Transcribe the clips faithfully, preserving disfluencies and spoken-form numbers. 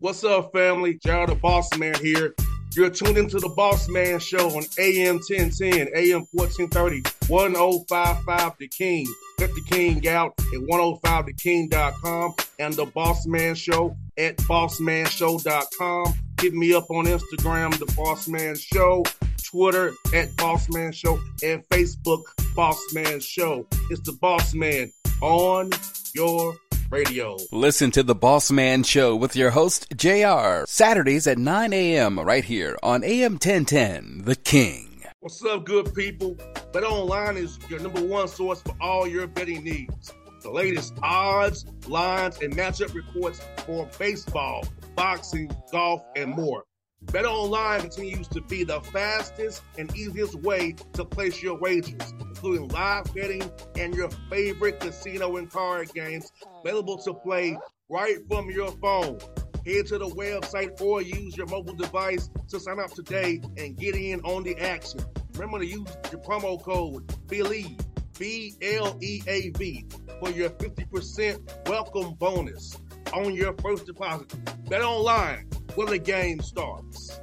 What's up, family? Gerald the Boss Man here. You're tuned into the Boss Man Show on A M ten ten, A M fourteen thirty, ten fifty-five The King. Let the King out at ten fifty the king dot com and the Boss Man Show at boss man show dot com. Hit me up on Instagram, The Boss Man Show, Twitter at Boss Man Show, and Facebook, Boss Man Show. It's the Boss Man on your radio. Listen to The Boss Man Show with your host, J R, Saturdays at nine a.m. right here on A M ten ten, The King. What's up, good people? BetOnline is your number one source for all your betting needs. The latest odds, lines, and matchup reports for baseball, boxing, golf, and more. BetOnline continues to be the fastest and easiest way to place your wagers, including live betting and your favorite casino and card games available to play right from your phone. Head to the website or use your mobile device to sign up today and get in on the action. Remember to use your promo code BELIEVE, B L E A V, for your fifty percent welcome bonus on your first deposit. BetOnline, where the game starts.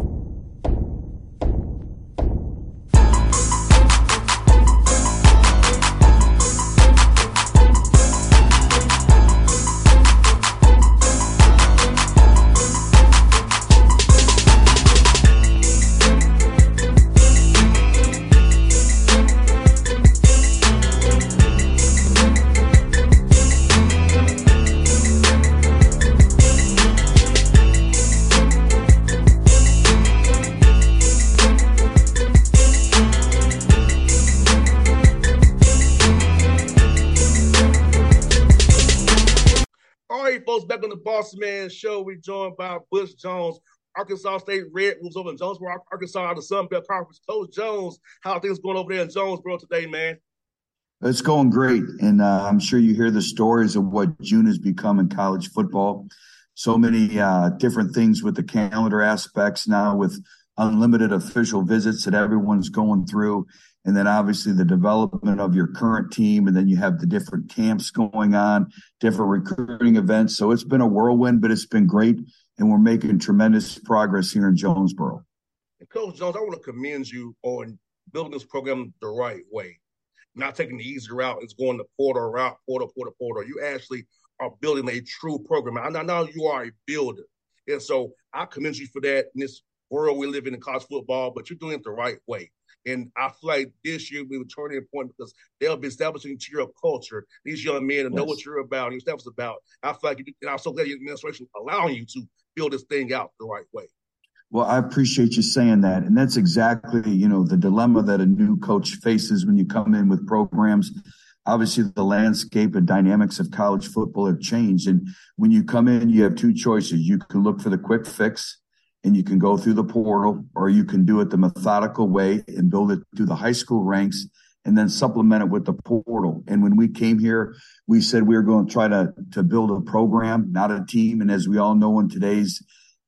Back on the Boss Man Show, we're joined by Butch Jones, Arkansas State Red Wolves over in Jonesboro, Arkansas, the Sun Belt Conference. Coach Jones, how are things going over there in Jonesboro today, man? It's going great, and uh, I'm sure you hear the stories of what June has become in college football. So many uh, different things with the calendar aspects now, with unlimited official visits that everyone's going through. And then obviously the development of your current team. And then you have the different camps going on, different recruiting events. So it's been a whirlwind, but it's been great. And we're making tremendous progress here in Jonesboro. And Coach Jones, I want to commend you on building this program the right way. Not taking the easy route. It's going the portal route, portal, portal, portal. You actually are building a true program. I know you are a builder. And so I commend you for that in this world we live in in college football, but you're doing it the right way. And I feel like this year we were turning a point because they'll be establishing to your culture, these young men, and yes. know what you're about and your stuff's about. I feel like, you, and I'm so glad your administration allowing you to build this thing out the right way. Well, I appreciate you saying that. And that's exactly, you know, the dilemma that a new coach faces when you come in with programs. Obviously, the landscape and dynamics of college football have changed. And when you come in, you have two choices. You can look for the quick fix, and you can go through the portal, or you can do it the methodical way and build it through the high school ranks and then supplement it with the portal. And when we came here, we said we were going to try to, to build a program, not a team. And as we all know, in today's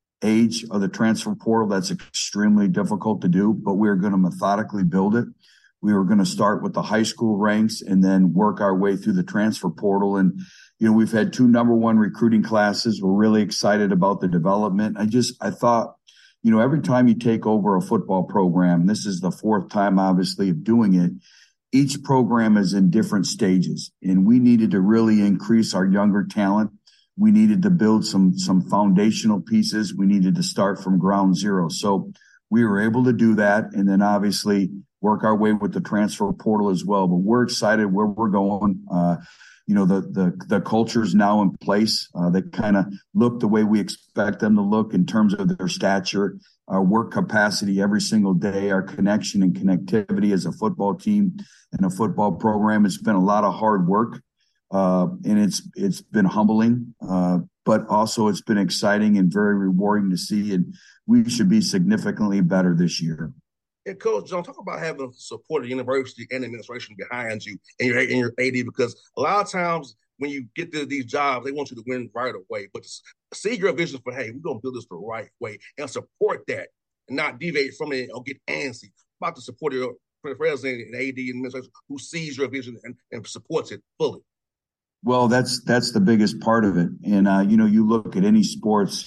age of the transfer portal, that's extremely difficult to do, but we we're going to methodically build it. We were going to start with the high school ranks and then work our way through the transfer portal. And you know, we've had two number one recruiting classes. We're really excited about the development. I just, I thought, you know, every time you take over a football program, this is the fourth time, obviously, of doing it. Each program is in different stages, and we needed to really increase our younger talent. We needed to build some, some foundational pieces. We needed to start from ground zero. So we were able to do that, and then obviously work our way with the transfer portal as well. But we're excited where we're going. Uh, You know, the the the culture is now in place. Uh, they kind of look the way we expect them to look in terms of their stature, our work capacity every single day, our connection and connectivity as a football team and a football program. It's been a lot of hard work, uh, and it's it's been humbling, uh, but also it's been exciting and very rewarding to see. And we should be significantly better this year. And Coach Jones, talk about having support of the university and administration behind you and your, and your A D, because a lot of times when you get to these jobs, they want you to win right away. But see your vision for, hey, we're going to build this the right way and support that and not deviate from it or get antsy. About to support your president and A D and administration who sees your vision and, and supports it fully. Well, that's that's the biggest part of it. And, uh, you know, you look at any sports,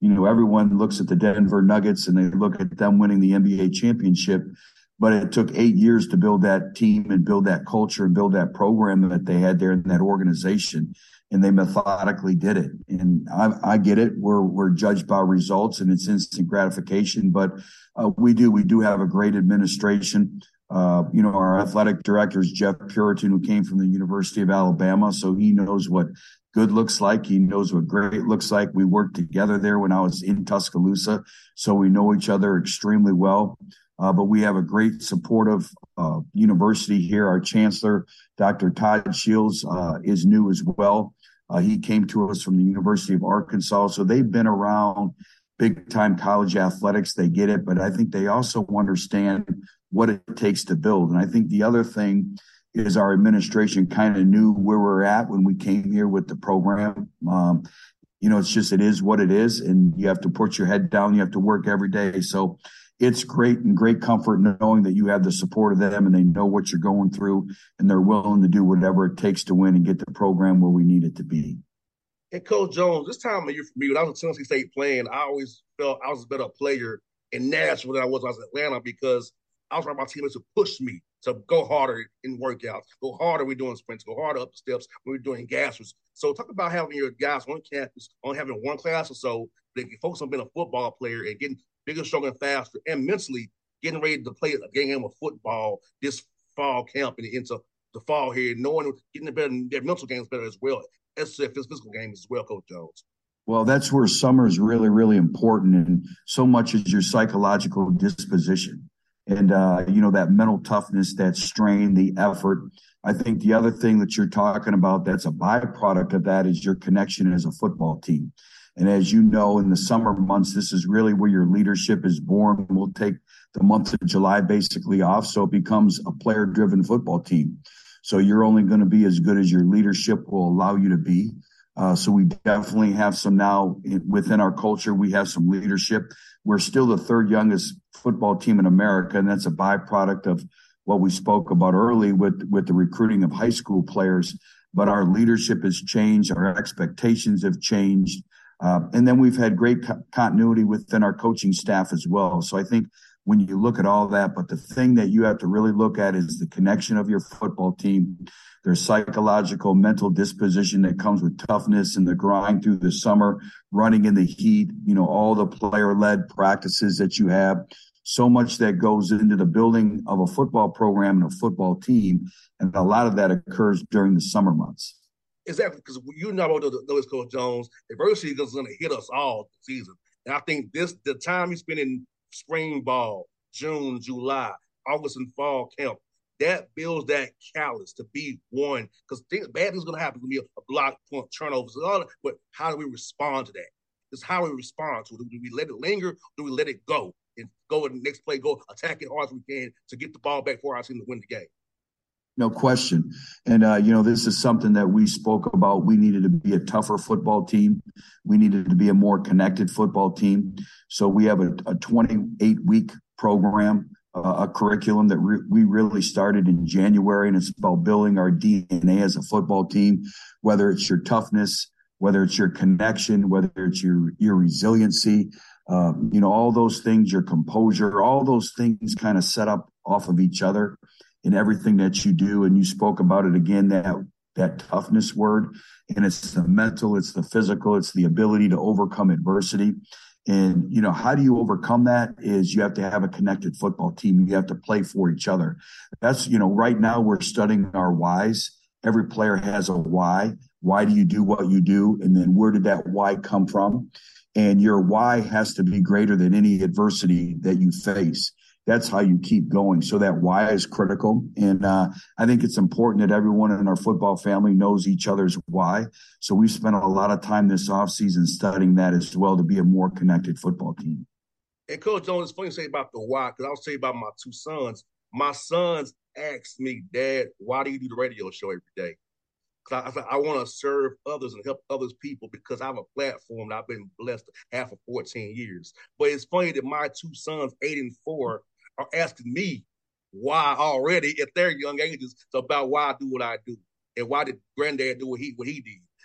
You know, everyone looks at the Denver Nuggets and they look at them winning the N B A championship, but it took eight years to build that team and build that culture and build that program that they had there in that organization. And they methodically did it. And I, I get it. We're we're judged by results and it's instant gratification, but uh, we do we do have a great administration. Uh, you know, our athletic director is Jeff Puritan, who came from the University of Alabama, so he knows what good looks like. He knows what great looks like. We worked together there when I was in Tuscaloosa, so we know each other extremely well. Uh, but we have a great supportive uh, university here. Our chancellor, Doctor Todd Shields, uh, is new as well. Uh, he came to us from the University of Arkansas, so they've been around big-time college athletics. They get it, but I think they also understand what it takes to build. And I think the other thing is our administration kind of knew where we're at when we came here with the program. Um, you know, it's just, it is what it is, and you have to put your head down. You have to work every day. So it's great and great comfort knowing that you have the support of them and they know what you're going through and they're willing to do whatever it takes to win and get the program where we need it to be. And Coach Jones, this time of year for me, when I was at Tennessee State playing, I always felt I was a better player in Nashville than I was when I was in Atlanta because I was around my teammates to push me to go harder in workouts, go harder when we're doing sprints, go harder up the steps when we're doing gassers. So talk about having your guys on campus, only having one class or so, they can focus on being a football player and getting bigger, stronger, and faster, and mentally getting ready to play a game of football this fall camp and into the fall here, knowing getting better, their mental games better as well as their physical games as well, Coach Jones. Well, that's where summer is really, really important, and so much is your psychological disposition. And, uh, you know, that mental toughness, that strain, the effort. I think the other thing that you're talking about that's a byproduct of that is your connection as a football team. And as you know, in the summer months, this is really where your leadership is born. We'll take the month of July basically off, so it becomes a player-driven football team. So you're only going to be as good as your leadership will allow you to be. Uh, so we definitely have some now within our culture. We have some leadership. We're still the third youngest football team in America, and that's a byproduct of what we spoke about early with, with the recruiting of high school players. But our leadership has changed. Our expectations have changed. Uh, and then we've had great co- continuity within our coaching staff as well. So I think when you look at all that, but the thing that you have to really look at is the connection of your football team, their psychological, mental disposition that comes with toughness and the grind through the summer, running in the heat, you know, all the player-led practices that you have, so much that goes into the building of a football program and a football team. And a lot of that occurs during the summer months. Exactly, because you know, those Coach Jones, adversity is going to hit us all this season. And I think this, the time you spend in spring ball, June, July, August, and fall camp, that builds that callous to be one. Because things, bad things are going to happen. It's going to be a, a block, point, turnovers, all that, but how do we respond to that? It's how we respond to it. Do we let it linger? Or do we let it go and go in the next play, go attack it hard as we can to get the ball back for our team to win the game? No question. And, uh, you know, this is something that we spoke about. We needed to be a tougher football team. We needed to be a more connected football team. So we have a, a twenty-eight week program, uh, a curriculum that re- we really started in January, and it's about building our D N A as a football team, whether it's your toughness, whether it's your connection, whether it's your, your resiliency, uh, you know, all those things, your composure, all those things kind of set up off of each other in everything that you do. And you spoke about it again, that that toughness word, and it's the mental, it's the physical, it's the ability to overcome adversity. And, you know, how do you overcome that is you have to have a connected football team. You have to play for each other. That's, you know, right now we're studying our whys. Every player has a why. Why do you do what you do? And then where did that why come from? And your why has to be greater than any adversity that you face. That's how you keep going. So that why is critical. And uh, I think it's important that everyone in our football family knows each other's why. So we've spent a lot of time this offseason studying that as well to be a more connected football team. And Coach Jones, it's funny to say about the why, because I was telling you about my two sons. My sons asked me, Dad, why do you do the radio show every day? Because I, I said, I want to serve others and help others people because I have a platform that I've been blessed to have for fourteen years. But it's funny that my two sons, eight and four, are asking me why already at their young ages about why I do what I do and why did granddad do what he what he did.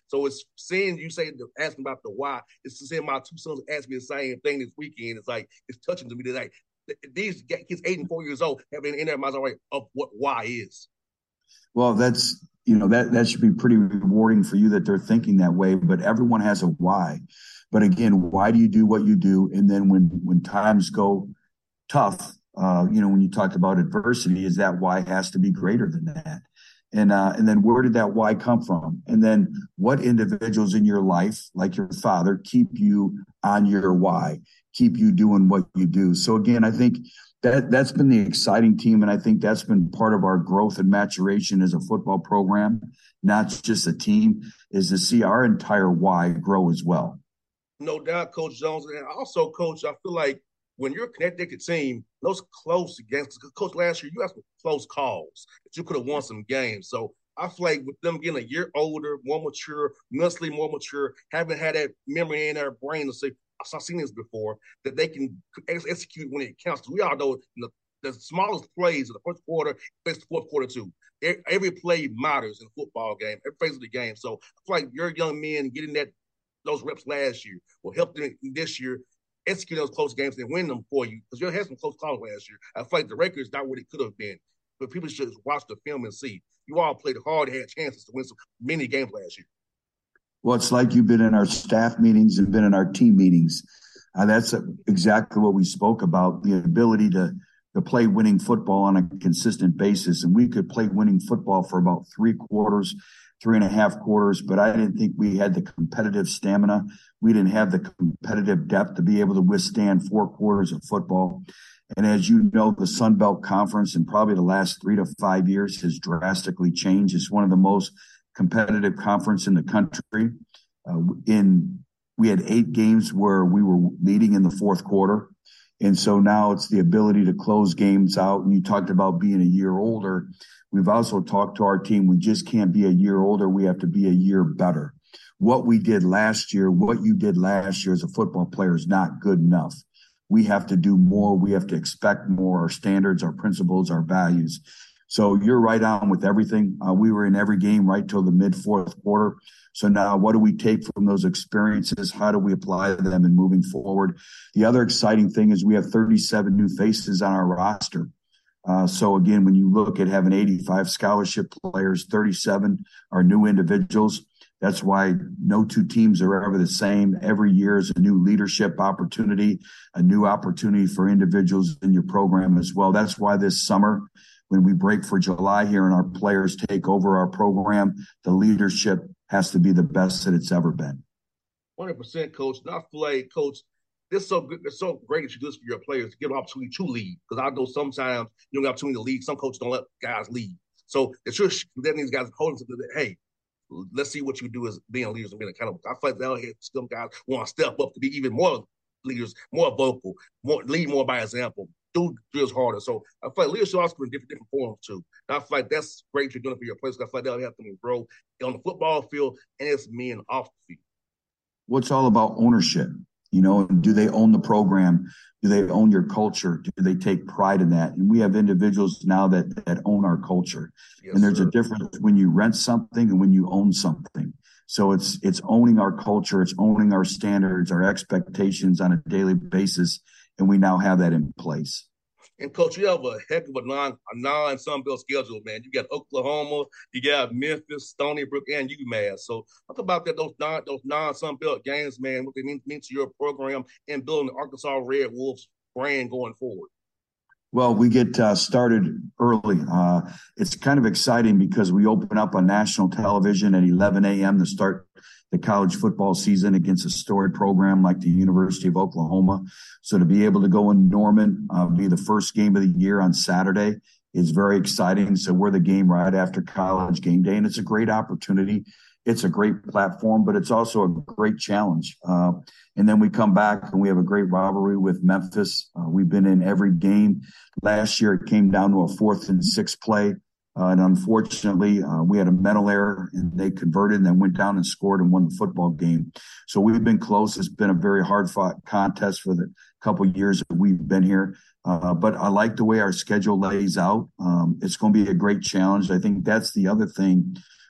So it's seeing you say, asking about the why. It's seeing my two sons ask me the same thing this weekend. It's like, it's touching to me today. These kids, eight and four years old, have been in their minds already of what why is. Well, that's, you know, that, that should be pretty rewarding for you that they're thinking that way, but everyone has a why. But again, why do you do what you do? And then when, when times go tough, uh, you know, when you talked about adversity, is that why has to be greater than that? And, uh, and then where did that why come from? And then what individuals in your life, like your father, keep you on your why, keep you doing what you do? So again, I think that that's been the exciting team. And I think that's been part of our growth and maturation as a football program, not just a team, is to see our entire why grow as well. No doubt, Coach Jones. And also, Coach, I feel like when you're a connected team, those close games, Coach, last year you had some close calls that you could have won some games. So I feel like with them getting a year older, more mature, mentally more mature, haven't had that memory in their brain to say, I've seen this before, that they can ex- execute when it counts. We all know the, the smallest plays in the first quarter, face the fourth quarter too. Every play matters in a football game, every phase of the game. So I feel like your young men getting that those reps last year will help them this year execute those close games and win them for you, because you had some close calls last year. I feel like the record is not what it could have been, but people should watch the film and see. You all played hard, had chances to win some many games last year. Well, it's like you've been in our staff meetings and been in our team meetings. Uh, that's exactly what we spoke about, the ability to, to play winning football on a consistent basis. And we could play winning football for about three quarters, three and a half quarters, but I didn't think we had the competitive stamina. We didn't have the competitive depth to be able to withstand four quarters of football. And as you know, the Sun Belt Conference in probably the last three to five years has drastically changed. It's one of the most competitive conference in the country. Uh, in we had eight games where we were leading in the fourth quarter. And so now it's the ability to close games out. And you talked about being a year older. We've also talked to our team. We just can't be a year older. We have to be a year better. What we did last year, what you did last year as a football player is not good enough. We have to do more. We have to expect more, our standards, our principles, our values. So you're right on with everything. Uh, we were in every game right till the mid fourth quarter. So now what do we take from those experiences? How do we apply them in moving forward? The other exciting thing is we have thirty-seven new faces on our roster. Uh, so again, when you look at having eighty-five scholarship players, thirty-seven are new individuals. That's why no two teams are ever the same. Every year is a new leadership opportunity, a new opportunity for individuals in your program as well. That's why this summer, when we break for July here and our players take over our program, the leadership has to be the best that it's ever been. one hundred percent, Coach. Not play, Coach. This is so good. It's so great that you do this for your players to give an opportunity to lead. Because I know sometimes you don't have opportunity to lead. Some coaches don't let guys lead. So it's just letting these guys hold them to the, hey, let's see what you do as being leaders and being accountable. I feel like they'll hit some guys want to step up to be even more leaders, more vocal, more lead more by example, do drills harder. So I feel like leadership also in different different forms too. And I feel like that's great you're doing it for your players. I feel like they'll help them grow on the football field and it's men off the field. Well, it's all about ownership. You know, do they own the program? Do they own your culture? Do they take pride in that? And we have individuals now that, that own our culture. Yes, and there's sir. a difference when you rent something and when you own something. So it's it's owning our culture, it's owning our standards, our expectations on a daily basis, and we now have that in place. And Coach, you have a heck of a non a non Sun Belt schedule, man. You got Oklahoma, you got Memphis, Stony Brook, and UMass. So talk about that those non those non Sun Belt games, man. What they mean, mean to your program and building the Arkansas Red Wolves brand going forward. Well, we get uh, started early. Uh, it's kind of exciting because we open up on national television at eleven a.m. to start the college football season against a storied program like the University of Oklahoma. So to be able to go in Norman, uh, be the first game of the year on Saturday is very exciting. So we're the game right after college game day, and it's a great opportunity. It's a great platform, but it's also a great challenge. Uh, and then we come back and we have a great rivalry with Memphis. Uh, we've been in every game. Last year, it came down to a fourth and sixth play. Uh, and unfortunately, uh, we had a mental error and they converted and then went down and scored and won the football game. So we've been close. It's been a very hard fought contest for the couple of years that we've been here. Uh, but I like the way our schedule lays out. Um, it's going to be a great challenge. I think that's the other thing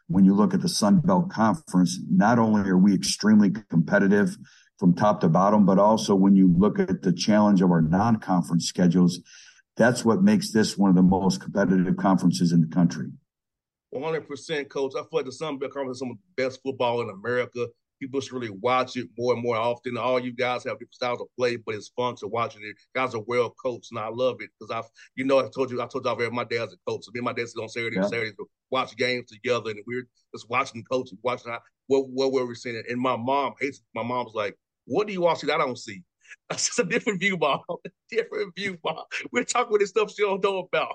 when you look at the Sun Belt Conference, not only are we extremely competitive from top to bottom, but also when you look at the challenge of our non-conference schedules, that's what makes this one of the most competitive conferences in the country. one hundred percent, Coach. I feel like the Sun Belt Conference is some of the best football in America. People should really watch it more and more often. All you guys have different styles of play, but it's fun to watch it. You guys are well coached, and I love it because I, you know, I told you, I told y'all, my dad's a coach. So me and my dad sit on Saturday, yeah. Saturday to watch games together, and we're just watching coaches, watching how, what what were we seeing. And my mom hates it. My mom's like, "What do you watch that I don't see?" That's just a different view, Bob. different view, Bob. We're talking about this stuff she don't know about.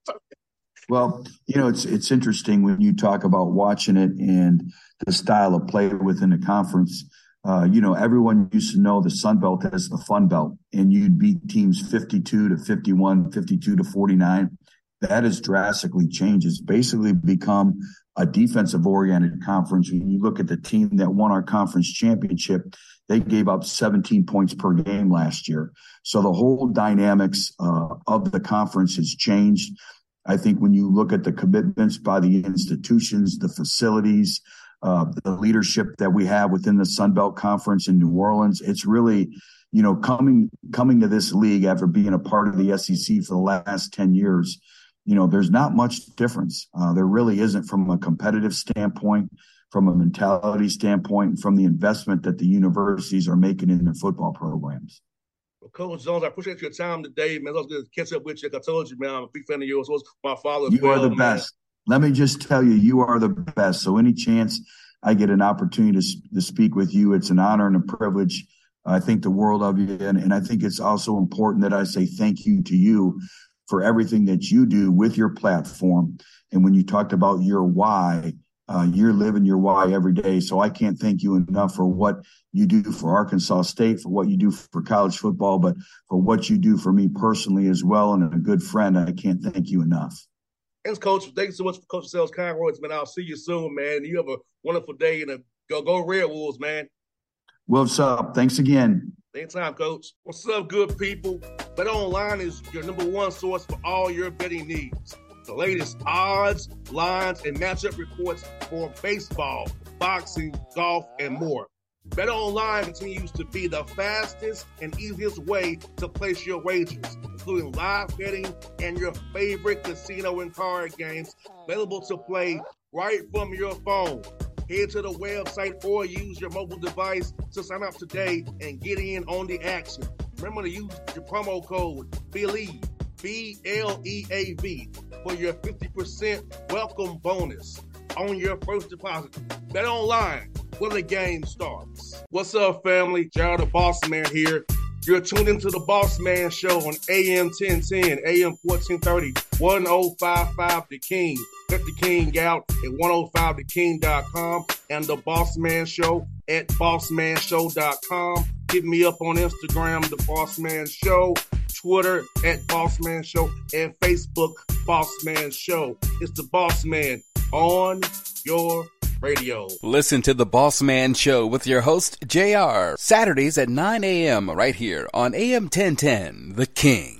Well, you know, it's it's interesting when you talk about watching it and the style of play within the conference. Uh, you know, everyone used to know the Sun Belt as the Fun Belt, and you'd beat teams fifty-two to fifty-one, fifty-two to forty-nine. That has drastically changed. It's basically become a defensive-oriented conference. When you look at the team that won our conference championship, they gave up seventeen points per game last year. So the whole dynamics uh, of the conference has changed. I think when you look at the commitments by the institutions, the facilities, uh, the leadership that we have within the Sun Belt Conference in New Orleans, it's really, you know, coming coming to this league after being a part of the S E C for the last ten years, you know, there's not much difference. Uh, there really isn't from a competitive standpoint, from a mentality standpoint, and from the investment that the universities are making in their football programs. Coach Jones, I appreciate your time today, man. I was going to catch up with you. Like I told you, man, I'm a big fan of yours. So my father. You well, are the man. best. Let me just tell you, you are the best. So any chance I get an opportunity to, to speak with you, it's an honor and a privilege. I think the world of you. And, and I think it's also important that I say thank you to you for everything that you do with your platform. And when you talked about your why, Uh, you're living your why every day. So I can't thank you enough for what you do for Arkansas State, for what you do for college football, but for what you do for me personally as well. And a good friend, I can't thank you enough. Thanks, Coach. Thank you so much for Coach Sales Conroy. Man, I'll see you soon, man. You have a wonderful day and a, go, go Red Wolves, man. What's up? Thanks again. Anytime, Coach. What's up, good people? BetOnline is your number one source for all your betting needs. The latest odds, lines, and matchup reports for baseball, boxing, golf, and more. BetOnline continues to be the fastest and easiest way to place your wagers, including live betting and your favorite casino and card games available to play right from your phone. Head to the website or use your mobile device to sign up today and get in on the action. Remember to use your promo code BELIEVE, B L E A V, for your fifty percent welcome bonus on your first deposit. BetOnline, where the game starts. What's up, family? Jared the Boss Man here. You're tuned into the Boss Man Show on A M ten ten, A M fourteen thirty, ten fifty-five The King. Check The King out at ten fifty the king dot com and the Boss Man Show at boss man show dot com. Hit me up on Instagram, The Boss Man Show, Twitter at Boss Man Show, and Facebook, Boss Man Show. It's the Boss Man on your radio. Listen to the Boss Man Show with your host, J R, Saturdays at nine a.m. right here on A M ten ten, The King.